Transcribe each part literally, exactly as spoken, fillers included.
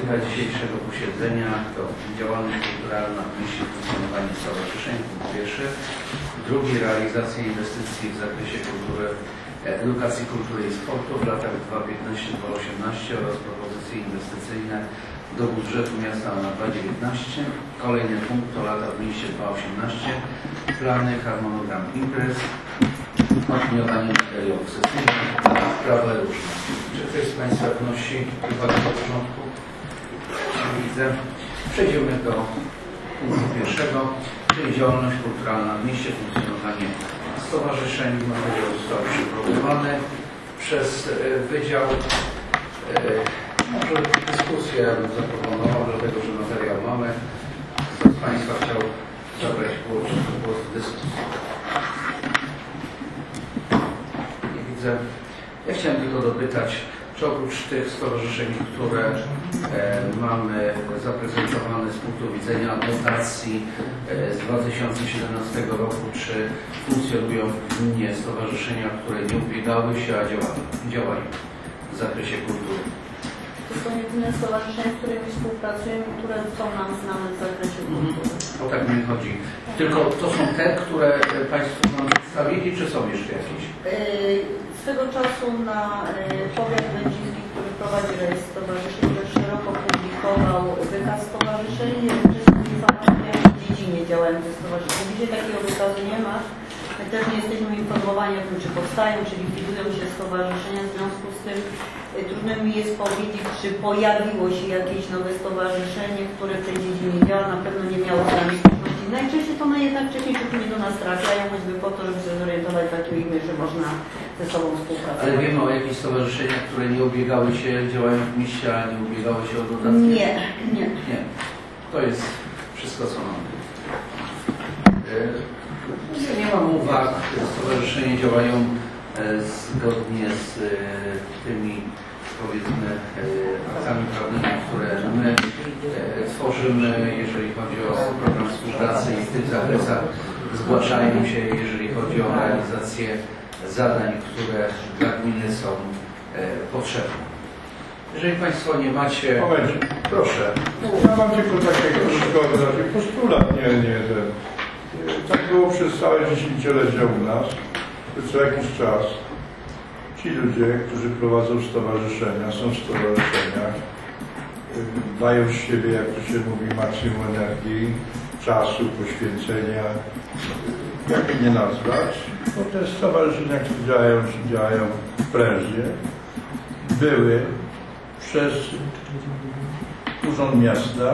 tematyka dzisiejszego posiedzenia to działalność kulturalna w myśli funkcjonowania stowarzyszeń, punkt pierwszy. Drugi, realizacja inwestycji w zakresie kultury, edukacji, kultury i sportu w latach dwa tysiące piętnastym do dwa tysiące osiemnastego oraz propozycje inwestycyjne do budżetu miasta na dwa tysiące dziewiętnastego. Kolejny punkt to lata w mieście dwa tysiące osiemnastego. Plany, harmonogram imprez, opiniowanie materiałów sesyjnych, sprawy różne. Czy ktoś z Państwa wnosi uwagę do porządku? Nie widzę. Przejdziemy do punktu pierwszego, czyli działalność kulturalna w mieście, funkcjonowanie stowarzyszeń. Materiał został przygotowany przez Wydział. Może dyskusję bym zaproponował, dlatego że materiał mamy. Kto z Państwa chciał zabrać głos, głos w dyskusji? Nie widzę. Ja chciałem tylko dopytać, czy oprócz tych stowarzyszeń, które e, mamy zaprezentowane z punktu widzenia dotacji e, z dwa tysiące siedemnastego roku, czy funkcjonują w gminie stowarzyszenia, które nie ubiegały się, a działają, działają w zakresie kultury? To są jedyne stowarzyszenia, z którymi współpracujemy, które są nam znane w zakresie kultury. O tak mi chodzi. Tylko to są te, które Państwo nam przedstawili, czy są jeszcze jakieś? Swego czasu na powiat będziński, który prowadzi rejestr stowarzyszeń, dość szeroko publikował wykaz stowarzyszeń, jednocześnie informacje w dziedzinie działających stowarzyszeń. Dzisiaj takiego wykazu nie ma. My też nie jesteśmy informowani o tym, czy powstają, czy likwidują się stowarzyszenia. W związku z tym trudno mi jest powiedzieć, czy pojawiło się jakieś nowe stowarzyszenie, które w tej dziedzinie działa. Na pewno nie miało żadnej możliwości. Najczęściej to jednak wcześniej nie do nas trafiają, choćby po to, żeby się zorientować w takiej imię, że można ze sobą współpracować. Ale wiemy o jakichś stowarzyszeniach, które nie ubiegały się, działają w mieście, a nie ubiegały się o dotacje? Nie, nie. Nie. To jest wszystko, co mamy. Ja nie mam uwag. Stowarzyszenia działają zgodnie z tymi, powiedzmy, aktami prawnymi, które my tworzymy, jeżeli chodzi o program współpracy i w tych zakresach zgłaszają się, jeżeli chodzi o realizację zadań, które dla gminy są potrzebne. Jeżeli Państwo nie macie... Momencie, proszę. Ja mam tylko takie krótko postulat, nie, nie, ten. Tak było przez całe dziesięciolecie u nas, że co jakiś czas ci ludzie, którzy prowadzą stowarzyszenia, są w stowarzyszeniach, dają z siebie, jak to się mówi, maksimum energii, czasu, poświęcenia, jak nie nazwać, bo te stowarzyszenia, które działają, działają prężnie, były przez Urząd Miasta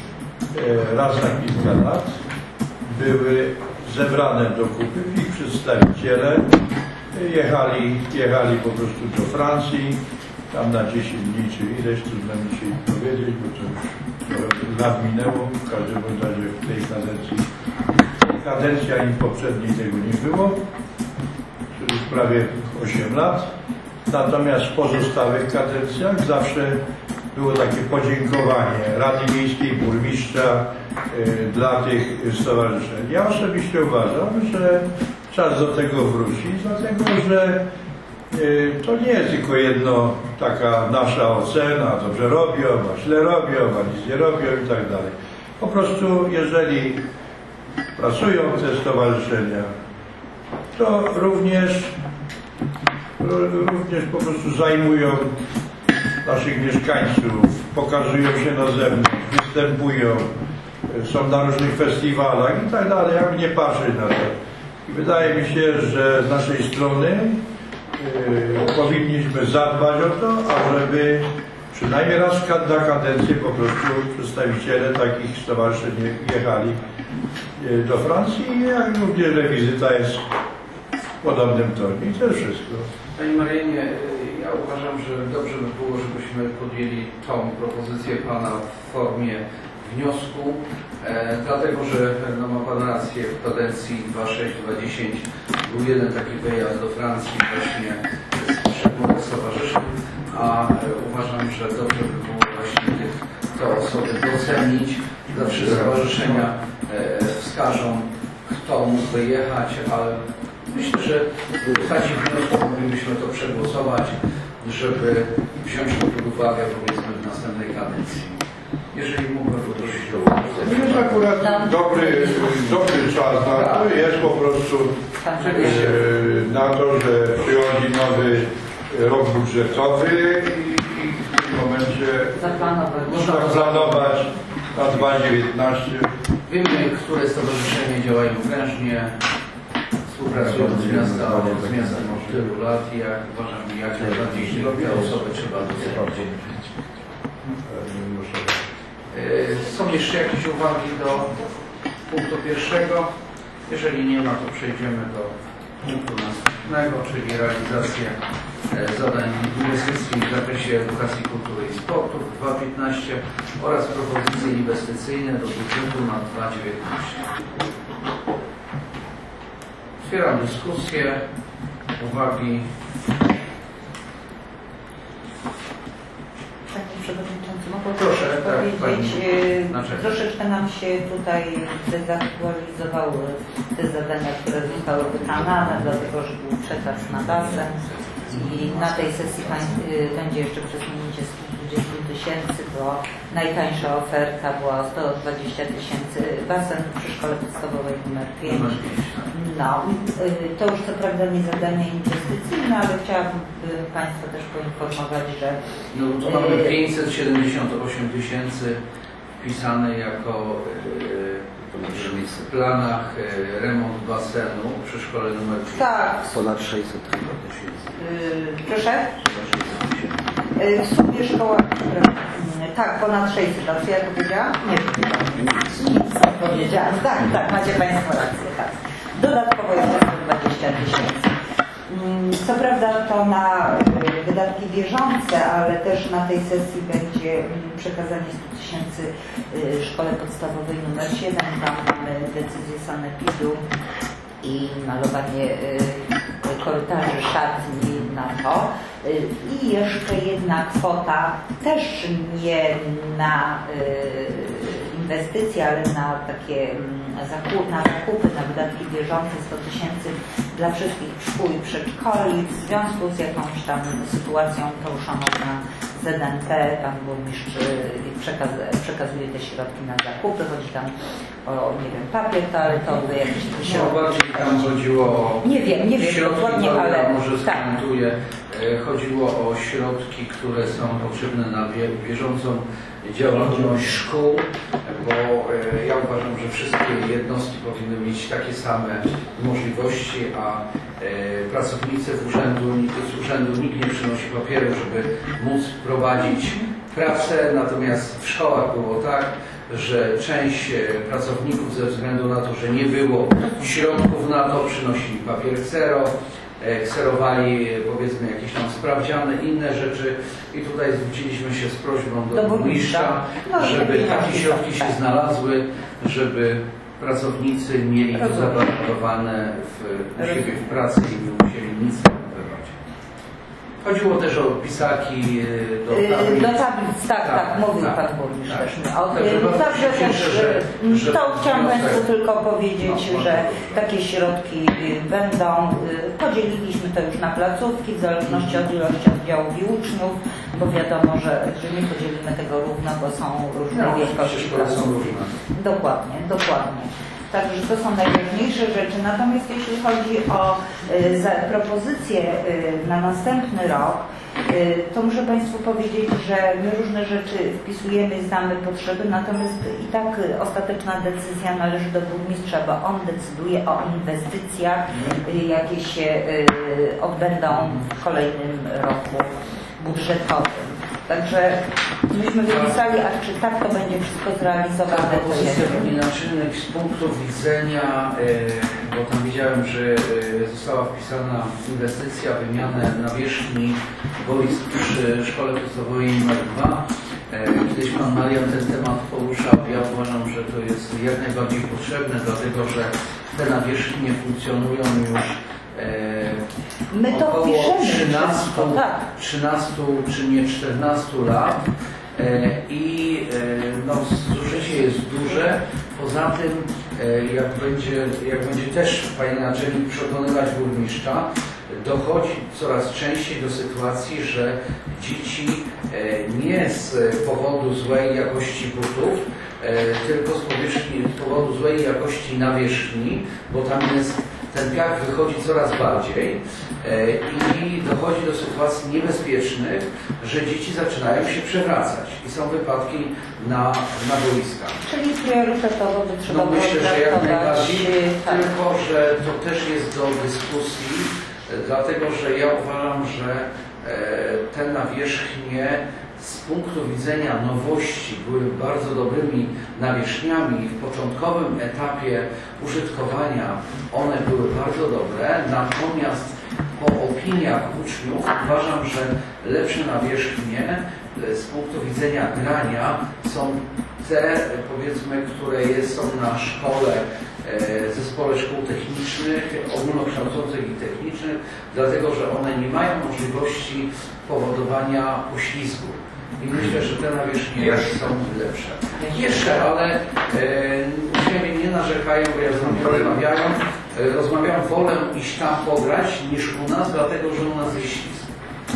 raz na kilka lat, były zebrane do kupy, ich przedstawiciele jechali, jechali po prostu do Francji, tam na dziesięć dni czy ileś, trudno mi się powiedzieć, bo to już lat minęło, w każdym razie w tej kadencji, kadencji ani poprzedniej tego nie było, czyli prawie osiem lat, natomiast w pozostałych kadencjach zawsze było takie podziękowanie Rady Miejskiej, burmistrza y, dla tych stowarzyszeń. Ja osobiście uważam, że czas do tego wrócić, dlatego że y, to nie jest tylko jedno taka nasza ocena, dobrze robią, a źle robią, a nic nie robią i tak dalej. Po prostu jeżeli pracują te stowarzyszenia, to również, również po prostu zajmują naszych mieszkańców, pokazują się na zewnątrz, występują, są na różnych festiwalach i tak dalej, jakby nie patrzeć na to. I wydaje mi się, że z naszej strony yy, powinniśmy zadbać o to, ażeby przynajmniej raz na kadencję po prostu przedstawiciele takich stowarzyszeń jechali yy, do Francji, jak również wizyta jest w podobnym tonie. I to jest wszystko. Pani Marianie, ja uważam, że dobrze by było, żebyśmy podjęli tą propozycję Pana w formie wniosku, e, dlatego że no, ma Pan rację, w kadencji dwa tysiące szóstej dwa tysiące dziesiątej był jeden taki wyjazd do Francji właśnie z potrzebą stowarzyszeń, a e, uważam, że dobrze by było właśnie tych, te osoby docenić, zawsze stowarzyszenia e, wskażą, kto mógłby jechać, ale myślę, że w postaci wniosku moglibyśmy to przegłosować, żeby wziąć to pod uwagę, powiedzmy, w następnej kadencji. Jeżeli mógłbym poprosić o uwagę. To jest akurat dobry, dobry czas na to. Jest po prostu e, na to, że przychodzi nowy rok budżetowy i, i w tym momencie Zaplanować. można planować na dwa tysiące dziewiętnaście. Wiemy, które stowarzyszenia działają prężnie, współpracują z miastem, z miastem od tylu lat i jak uważam, jak najbardziej te osoby trzeba docenić. Są jeszcze jakieś uwagi do punktu pierwszego? Jeżeli nie ma, to przejdziemy do punktu następnego, czyli realizację zadań inwestycji w zakresie edukacji, kultury i sportu w dwa tysiące piętnastym oraz propozycje inwestycyjne do budżetu na dwa tysiące dziewiętnasty. Otwieram dyskusję. Uwagi. Panie Przewodniczący, mogę Proszę, tak, powiedzieć, pani. e, Znaczy. troszeczkę nam się tutaj dezaktualizowały te zadania, które zostały wykonane, dlatego że był przekaz na basen i na tej sesji pań, e, będzie jeszcze przesunięcie sto dwadzieścia tysięcy, bo najtańsza oferta była sto dwadzieścia tysięcy basen przy szkole podstawowej numer pięć. No, y, to już co prawda nie zadanie inwestycyjne, ale chciałabym Państwa też poinformować, że No tu mamy pięćset siedemdziesiąt osiem tysięcy wpisane jako y, w planach y, remont basenu przy szkole numer pięć. tak, Ponad sześćset chyba też jest. y, proszę, y, w sumie szkoła, y, tak, ponad sześćset, a co ja powiedziałam? Nie powiedziałam. Nic nie powiedziałam, tak, tak, macie Państwo rację, tak. Dodatkowo jest sto dwadzieścia tysięcy. Co prawda to na wydatki bieżące, ale też na tej sesji będzie przekazanie stu tysięcy szkole podstawowej numer siedem. Tam mamy decyzję sanepidu i malowanie korytarzy, szatni na to. I jeszcze jedna kwota, też nie na inwestycje, ale na takie zakup, na zakupy, na wydatki bieżące sto tysięcy dla wszystkich szkół i przedszkoli w związku z jakąś tam sytuacją poruszoną na Z N P. Pan burmistrz przekaz, przekazuje te środki na zakupy, chodzi tam o, nie wiem, papier toaletowy, jakieś No, środki. bardziej tam chodziło o Nie wiem, nie wiem środki, dokładnie, ale może tak. skomentuję. Chodziło o środki, które są potrzebne na bieżącą działalność szkół, bo ja uważam, że wszystkie jednostki powinny mieć takie same możliwości, a pracownicy w urzędu, z urzędu nikt nie przynosi papieru, żeby móc prowadzić pracę, natomiast w szkołach było tak, że część pracowników ze względu na to, że nie było środków na to, przynosili papier ksero, kserowali powiedzmy jakieś tam sprawdziane, inne rzeczy i tutaj zwróciliśmy się z prośbą do burmistrza, no, żeby takie środki się znalazły, żeby pracownicy mieli to zagwarantowane w, u siebie w pracy i nie musieli nic kupować. Chodziło też o pisaki do tablic. Do tablic, tak, tak, tak mówił tak, Pan Burmistrz też. Tak. Także też że, że to chciałam Państwu tak, tylko powiedzieć, no, że takie środki będą. Podzieliliśmy to już na placówki w zależności od ilości oddziałów i uczniów, bo wiadomo, że, że nie podzielimy tego równo, bo są różne no, wielkości placówki. Dokładnie, dokładnie. Także to są najważniejsze rzeczy. Natomiast jeśli chodzi o y, za, propozycje y, na następny rok, y, to muszę Państwu powiedzieć, że my różne rzeczy wpisujemy, znamy potrzeby, natomiast i tak y, ostateczna decyzja należy do burmistrza, bo on decyduje o inwestycjach, y, jakie się y, odbędą w kolejnym roku budżetowym. Także myśmy wypisali, a czy tak to będzie wszystko zrealizowane? Ta propozycja gminy z punktu widzenia, bo tam widziałem, że została wpisana inwestycja, wymianę nawierzchni boisk przy szkole podstawowej numer dwa. Kiedyś Pan Marian ten temat poruszał. Ja uważam, że to jest jak najbardziej potrzebne, dlatego że te nawierzchnie funkcjonują już My to około wpiszemy trzynastu, tak. trzynastu czy nie czternastu lat i no, zużycie jest duże. Poza tym jak będzie, jak będzie też Panie Naczelnik przekonywać burmistrza, dochodzi coraz częściej do sytuacji, że dzieci nie z powodu złej jakości butów, tylko z, powierzchni, z powodu złej jakości nawierzchni, bo tam jest, ten piach wychodzi coraz bardziej i dochodzi do sytuacji niebezpiecznych, że dzieci zaczynają się przewracać i są wypadki na, na boiskach. Czyli priorytetowo by trzeba No było myślę, że jak najbardziej, tak. tylko że to też jest do dyskusji, dlatego że ja uważam, że te nawierzchnie z punktu widzenia nowości były bardzo dobrymi nawierzchniami i w początkowym etapie użytkowania one były bardzo dobre, natomiast po opiniach uczniów uważam, że lepsze nawierzchnie z punktu widzenia grania są te, powiedzmy, które jest, są na szkole, zespole szkół technicznych, ogólnokształcących i technicznych, dlatego że one nie mają możliwości powodowania poślizgu. I myślę, że te nawierzchnie są lepsze. Jeszcze, ale e, uczniowie nie narzekają, bo ja z nami rozmawiają, e, rozmawiam, wolę iść tam pograć niż u nas, dlatego że u nas jest ślizg.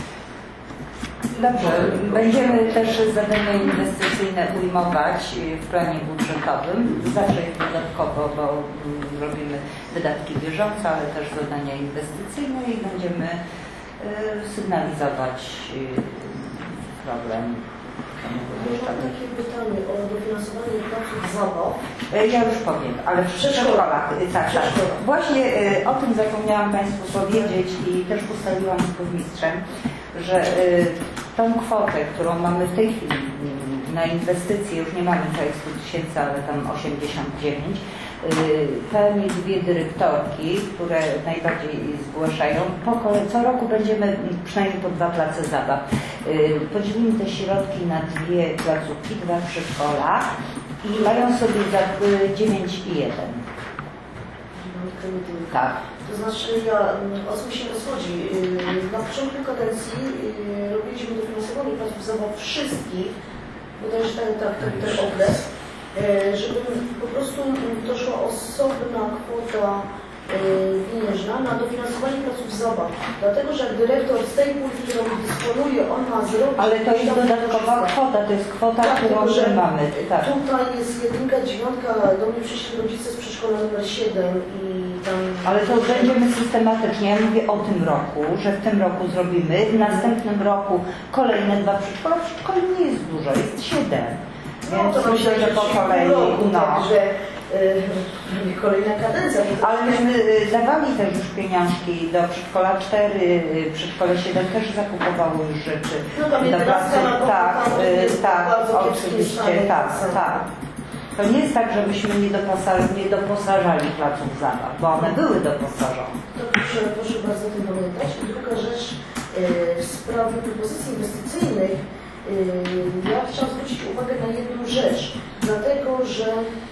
Dobrze, będziemy też zadania inwestycyjne ujmować w planie budżetowym, zawsze jest dodatkowo, bo robimy wydatki bieżące, ale też zadania inwestycyjne i będziemy sygnalizować problem. Mam takie pytanie o dofinansowanie placów zabaw. Ja już powiem, ale w przedszkolach. Tak, tak. Właśnie o tym zapomniałam Państwu powiedzieć i też ustaliłam z burmistrzem, że tą kwotę, którą mamy w tej chwili na inwestycje, już nie mamy całych stu tysięcy, ale tam osiemdziesiąt dziewięć, te dwie dyrektorki, które najbardziej zgłaszają, po kolei co roku będziemy przynajmniej po dwa place zabaw. Podzielimy te środki na dwie placówki, dwa przedszkola i mają sobie za dziewięć i jeden. Tak. To znaczy, ja, o co mi się rozchodzi? Na początku kadencji robiliśmy dofinansowanie placów zabaw wszystkich, bodajże ten, tak, ten, ten okres, żeby po prostu doszła osobna kwota pieniężna na dofinansowanie placów zabaw. Dlatego, że jak dyrektor z tej puli, którą dysponuje, on ma zrobić... Ale to jest dodatkowa kwota, to jest kwota, tak, którą tylko, że mamy. Tak. Tutaj jest jedynka, dziewiątka, do mnie przyszli rodzice z przedszkola numer siedem i tam... Ale to będziemy systematycznie, ja mówię o tym roku, że w tym roku zrobimy, w następnym roku kolejne dwa przedszkola. Przedszkoli nie jest dużo, jest siedem. No, Więc to myślę, że po kolei, no. Także yy, kolejna kadencja. Ale myśmy dawali też już pieniążki do przedszkola cztery, przedszkole siedem też zakupowało już rzeczy. No tam do pracy. Tak, jest tak, bardzo oczywiście, kiepskie tak, stanie. tak. To nie jest tak, żebyśmy nie doposażali, nie doposażali placów zabaw, bo one były doposażone. To proszę, proszę bardzo o tym pamiętać. I druga rzecz, yy, w sprawie propozycji inwestycyjnych, yy, ja chciałam zwrócić uwagę na jedną rzecz, dlatego że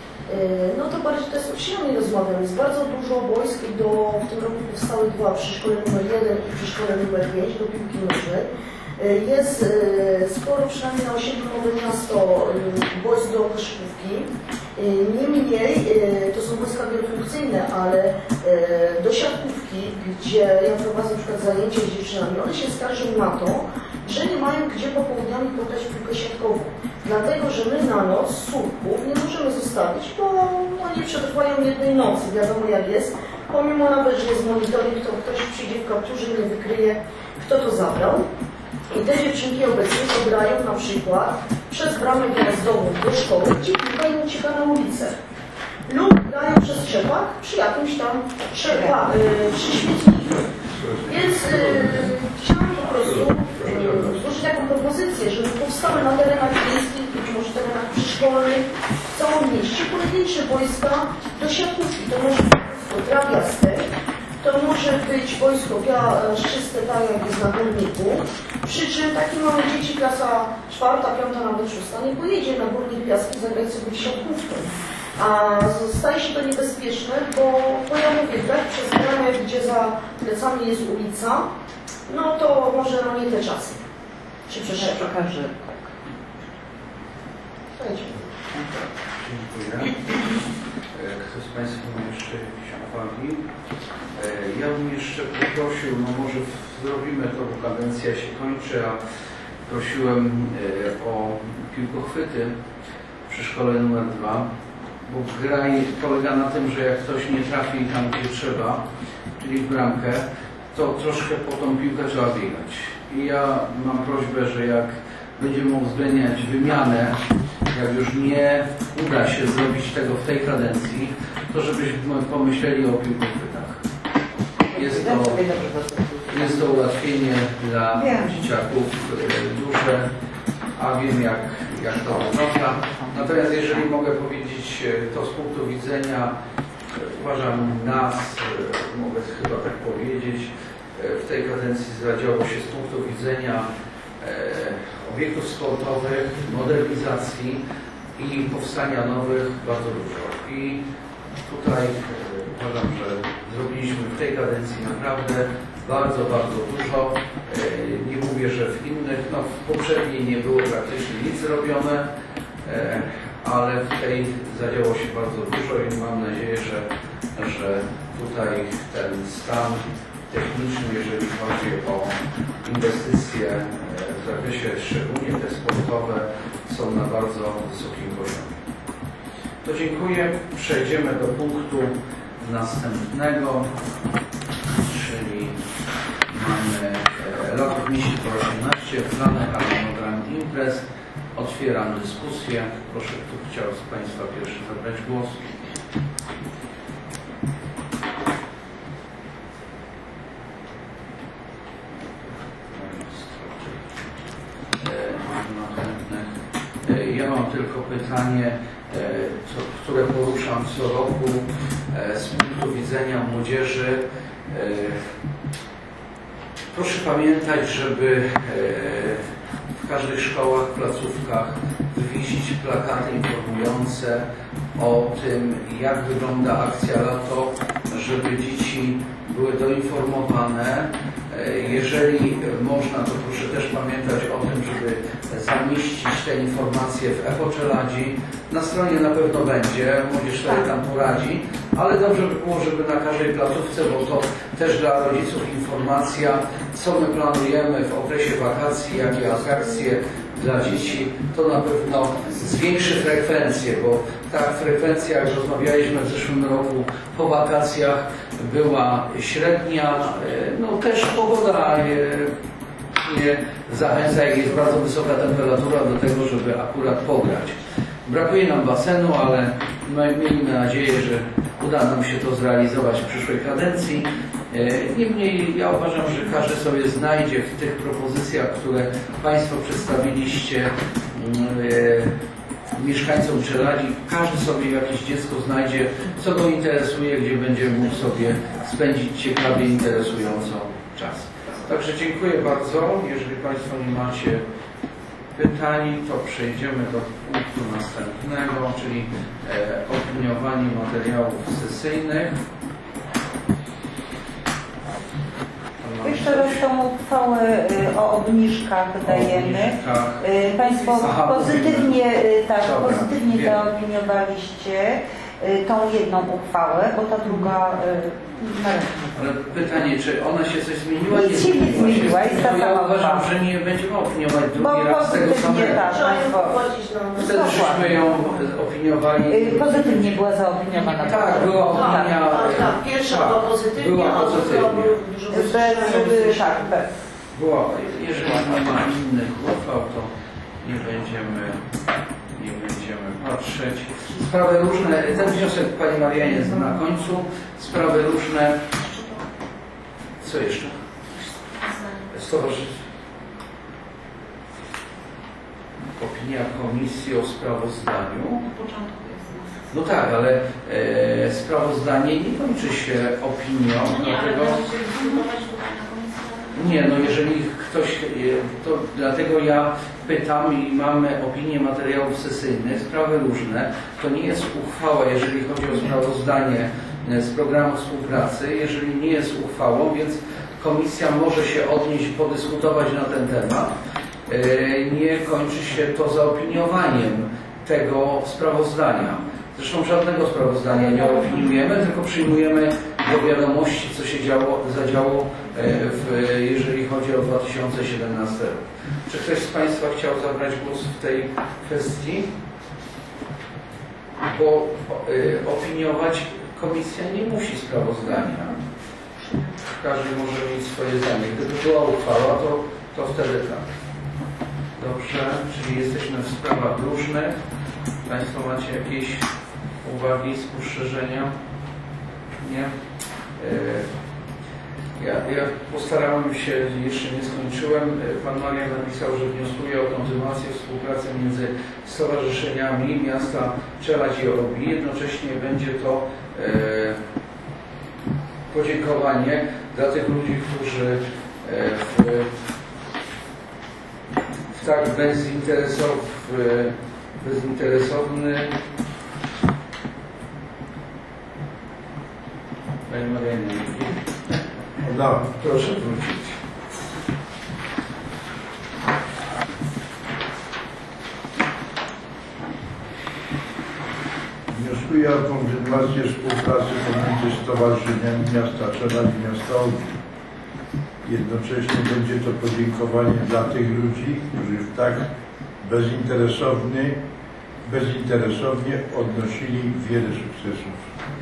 no to bardziej to jest uczniami rozmawiam. Jest bardzo dużo boisk i do, w tym roku powstały dwa przy szkole numer jeden i przy szkole numer pięć do piłki nożnej. Jest sporo, przynajmniej na osiedlu Nowe Miasto, boisk do koszykówki. Niemniej to są boiska wielofunkcyjne, ale do siatkówki, gdzie ja prowadzę na przykład zajęcia z dziewczynami, one się skarżą na to, że nie mają gdzie popołudniami pograć w piłkę siatkową. Dlatego, że my na noc słupków nie możemy zostawić, bo oni przetrwają jednej nocy, wiadomo jak jest. Pomimo nawet, że jest monitoring, to ktoś przyjdzie w kapturze i nie wykryje, kto to zabrał. I te dziewczynki obecnie to grają na przykład przez bramę gwiazdową do szkoły, gdzie piłka im ucieka na ulicę. Lub grają przez trzepak przy jakimś tam trzepa, yy, przy śmietniku. Więc yy, chciałam po prostu yy, złożyć taką propozycję, żeby powstały na terenach wiejskich, być może terenach przyszkolnych, w całym mieście pojedyncze boiska do siatkówki. To może być boisko trawiaste, to może być boisko piaszczyste, tak jak jest na Górniku. Przy czym takie małe dzieci, klasa czwarta, piąta, nawet szósta, nie pojedzie na Górnik Piaski zagrać sobie siatkówkę. A staje się to niebezpieczne, bo, bo ja mówię, tak, przez bramę, gdzie za plecami jest ulica, no to może no nie te czasy. Czy przeszedł? Pokażę. Dziękuję. Kto z Państwa ma jeszcze jakieś uwagi? Ja bym jeszcze poprosił, no może zrobimy to, bo kadencja się kończy, a prosiłem o piłkochwyty przy szkole numer dwa, bo gra polega na tym, że jak ktoś nie trafi tam, gdzie trzeba, czyli w bramkę, to troszkę po tą piłkę trzeba biegać. I ja mam prośbę, że jak będziemy uwzględniać wymianę, jak już nie uda się zrobić tego w tej kadencji, to żebyśmy pomyśleli o piłkochwytach. Jest to, jest to ułatwienie dla dzieciaków duże, a wiem jak, jak to wygląda. Natomiast jeżeli mogę powiedzieć to z punktu widzenia, uważam nas, mogę chyba tak powiedzieć, w tej kadencji zadziało się z punktu widzenia obiektów sportowych, modernizacji i powstania nowych bardzo dużo. I tutaj uważam, że zrobiliśmy w tej kadencji naprawdę bardzo, bardzo dużo. Nie mówię, że w innych, no w poprzedniej nie było praktycznie nic zrobione, ale w tej zadziało się bardzo dużo i mam nadzieję, że, że tutaj ten stan techniczny, jeżeli chodzi o inwestycje w zakresie szczególnie te sportowe, są na bardzo wysokim poziomie. To dziękuję. Przejdziemy do punktu następnego, czyli mamy rok dwa tysiące osiemnasty, plany, harmonogram imprez. Otwieram dyskusję. Proszę, kto chciał z Państwa pierwszy zabrać głos. Ja mam tylko pytanie, które poruszam co roku z punktu widzenia młodzieży. Proszę pamiętać, żeby w każdych szkołach, placówkach wywiesić plakaty informujące o tym, jak wygląda akcja lato, żeby dzieci były doinformowane. Jeżeli można, to proszę też pamiętać o tym, żeby zamieścić te informacje w Echo Czeladzi. Na stronie na pewno będzie, młodzież sobie tam poradzi, ale dobrze by było, żeby na każdej placówce, bo to też dla rodziców informacja, co my planujemy w okresie wakacji, jakie atrakcje dla dzieci, to na pewno zwiększy frekwencję, bo ta frekwencja, jak rozmawialiśmy w zeszłym roku po wakacjach, była średnia, no też pogoda nie zachęca, jak jest bardzo wysoka temperatura do tego, żeby akurat pograć. Brakuje nam basenu, ale miejmy nadzieję, że uda nam się to zrealizować w przyszłej kadencji. Niemniej ja uważam, że każdy sobie znajdzie w tych propozycjach, które Państwo przedstawiliście mieszkańcom Czeladzi, każdy sobie jakieś dziecko znajdzie, co go interesuje, gdzie będzie mógł sobie spędzić ciekawie, interesująco czas. Także dziękuję bardzo. Jeżeli Państwo nie macie pytań, to przejdziemy do punktu następnego, czyli e, opiniowanie materiałów sesyjnych. Jeszcze raz tą uchwałę o obniżkach dajemy. Państwo Aha, pozytywnie, tak, Dobra, pozytywnie wiem. zaopiniowaliście tą jedną uchwałę, bo ta druga... Ale pytanie, czy ona się coś zmieniła? Nic się nie zmieniła, jest ta ja sama uważam, uchwała. że nie będziemy opiniować drugi Bo raz tego pozytywnie samego. tak, Państwo... Wtedy żeśmy ją opiniowali. Pozytywnie była zaopiniowana. Tak, była opinia. Tak, tak, pierwsza była pozytywnie, była a druga pozytywnie. dużo Bez, tak, bez. Była, jeżeli nie ma innych uchwał, to nie będziemy, nie będziemy patrzeć. Sprawy różne, ten wniosek Pani Marianie jest na końcu. Sprawy różne. Co jeszcze? Stowarzyszenie. Opinia komisji o sprawozdaniu. No tak, ale e, sprawozdanie nie kończy się opinią, dlatego... Nie, no jeżeli ktoś, to dlatego ja pytam i mamy opinię materiałów sesyjnych, sprawy różne, to nie jest uchwała, jeżeli chodzi o sprawozdanie z programu współpracy, jeżeli nie jest uchwałą, więc komisja może się odnieść, podyskutować na ten temat. Nie kończy się to zaopiniowaniem tego sprawozdania. Zresztą żadnego sprawozdania nie opiniujemy, tylko przyjmujemy do wiadomości, co się działo, zadziało, w, jeżeli chodzi o dwa tysiące siedemnasty rok. Czy ktoś z Państwa chciał zabrać głos w tej kwestii? Bo y, opiniować komisja nie musi sprawozdania. Każdy może mieć swoje zdanie. Gdyby była uchwała, to, to wtedy tak. Dobrze, czyli jesteśmy w sprawach różnych. Państwo macie jakieś uwagi, spostrzeżenia? Nie? Ja, ja postarałem się, jeszcze nie skończyłem. Pan Marian napisał, że wnioskuje o kontynuację współpracy między stowarzyszeniami miasta Czeladź i Obi. Jednocześnie będzie to e, podziękowanie dla tych ludzi, którzy e, w, w tak bezinteresow, w, bezinteresowny Panie Marianie, No. proszę wrócić. Wnioskuję o kontynuację współpracy pomiędzy stowarzyszeniami miasta Czeladź i miasta Obi. Jednocześnie będzie to podziękowanie dla tych ludzi, którzy w tak bezinteresowny, bezinteresownie odnosili wiele sukcesów.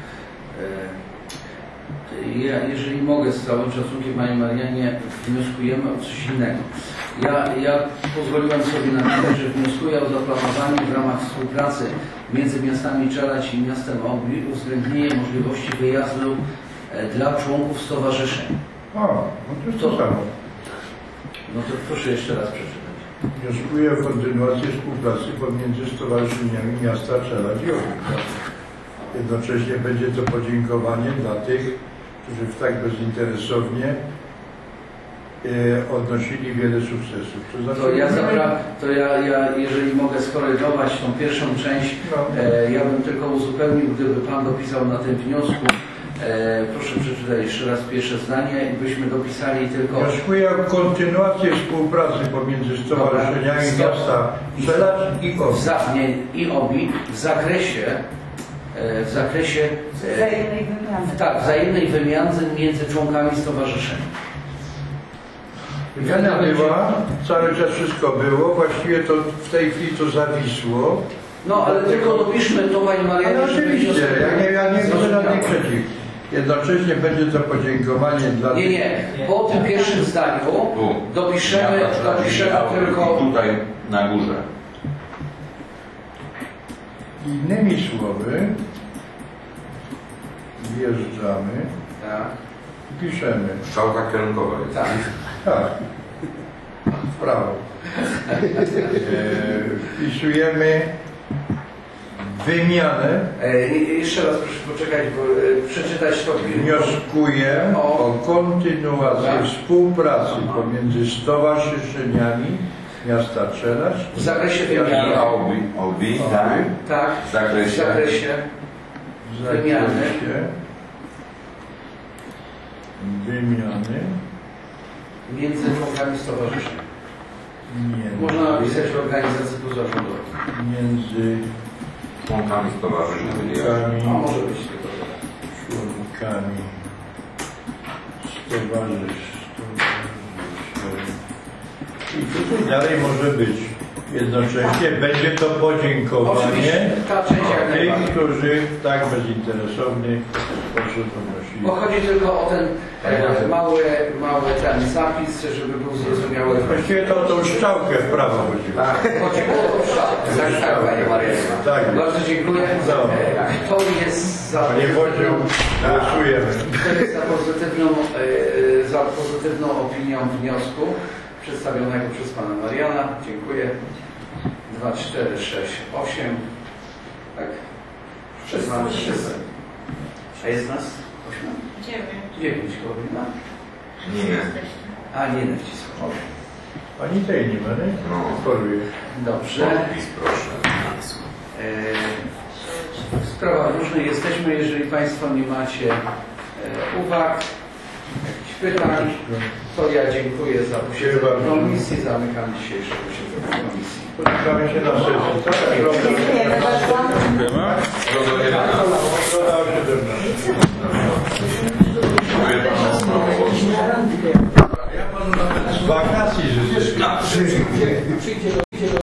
Ja, jeżeli mogę, z całym szacunkiem, Panie Marianie, wnioskujemy o coś innego. Ja, ja pozwoliłem sobie napisać, że wnioskuję o zaplanowanie w ramach współpracy między miastami Czeladź i miastem Obi uwzględnienie możliwości wyjazdu e, dla członków stowarzyszeń. O, no to jest to samo. No to proszę jeszcze raz przeczytać. Wnioskuję o kontynuację współpracy pomiędzy stowarzyszeniami miasta Czeladź i Obi. Jednocześnie będzie to podziękowanie dla tych, którzy w tak bezinteresownie e, odnosili wiele sukcesów. To, znaczy, To ja, zapra- to ja, ja, jeżeli mogę skorygować tą pierwszą część, No. e, ja bym tylko uzupełnił, gdyby Pan dopisał na tym wniosku, e, proszę przeczytać jeszcze raz pierwsze zdanie i byśmy dopisali tylko... Wnioskuję o kontynuację współpracy pomiędzy stowarzyszeniami Dobra. miasta Czeladź i Obi. w za- nie, i Obi w zakresie e, w zakresie e, Wzajemnej wymiany. tak, wzajemnej wymiany między członkami stowarzyszeń. Wymiana była, cały czas wszystko było, właściwie to w tej chwili to zawisło. No ale tylko dopiszmy to, Panie Marianie, Ale żeby oczywiście, wniosek- ja nie, ja nie widzę zrozumiał. żadnych przeciw. Jednocześnie będzie to podziękowanie dla Nie, tych... nie. Po tym pierwszym zdaniu Tu. dopiszemy, dopiszemy tylko... Tutaj na górze. Innymi słowy, wjeżdżamy, Tak, piszemy. Strzałka kierunkowa jest. tak. Tak. W prawo. E, wpisujemy wymianę. E, jeszcze raz proszę poczekać, bo e, przeczytać to. Wnioskuję o kontynuację Tak. współpracy pomiędzy stowarzyszeniami miasta Czeladź W zakresie I wymiany. obi, obi, tak? Tak, W zakresie. w zakresie w Wymiany. zakresie wymiany między członkami stowarzyszeń. między, Można napisać organizacji pozarządowej. między Członkami stowarzyszeń. członkami, A może być tylko to. członkami stowarzyszeń. I tutaj dalej może być. Jednocześnie będzie to podziękowanie Oczywiście, ta część jak tych, najbardziej. którzy w tak bezinteresowny sposób odnosili. Bo chodzi tylko o ten e, mały, mały ten zapis, żeby był zrozumiały. Właściwie to o tą strzałkę w prawo chodziło. Tak, chodzi o to wszak. Tak, tak, Panie Marianie. Tak. Bardzo dziękuję. No. E, Kto jest za Panie Wodziu, głosujemy. Kto jest za pozytywną, e, za pozytywną opinią wniosku przedstawionego przez Pana Mariana? Dziękuję. dwa, cztery, sześć, osiem. Tak? szesnaście. A jest nas? osiem? Dziewięć. dziewięć godzin. Nie. A nie nacisnął. Ani tej nie ma, nie? No. Choruję. Dobrze. Podpis proszę. E, W sprawach różnych jesteśmy. Jeżeli Państwo nie macie e, uwag, jakichś pytań, to ja dziękuję za posiedzenie komisji. Zamykam dzisiejsze posiedzenie komisji. Spotykamy się na sesji. Tak? Dziękujemy bardzo. Dziękujemy. Z wakacji życzę.